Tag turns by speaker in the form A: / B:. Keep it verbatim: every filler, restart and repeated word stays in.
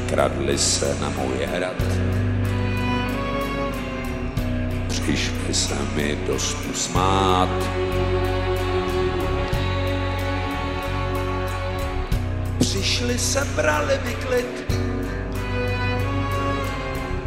A: kradli se na můj hrad. Přišli se mi dost usmát. Přišli se, brali mi klid,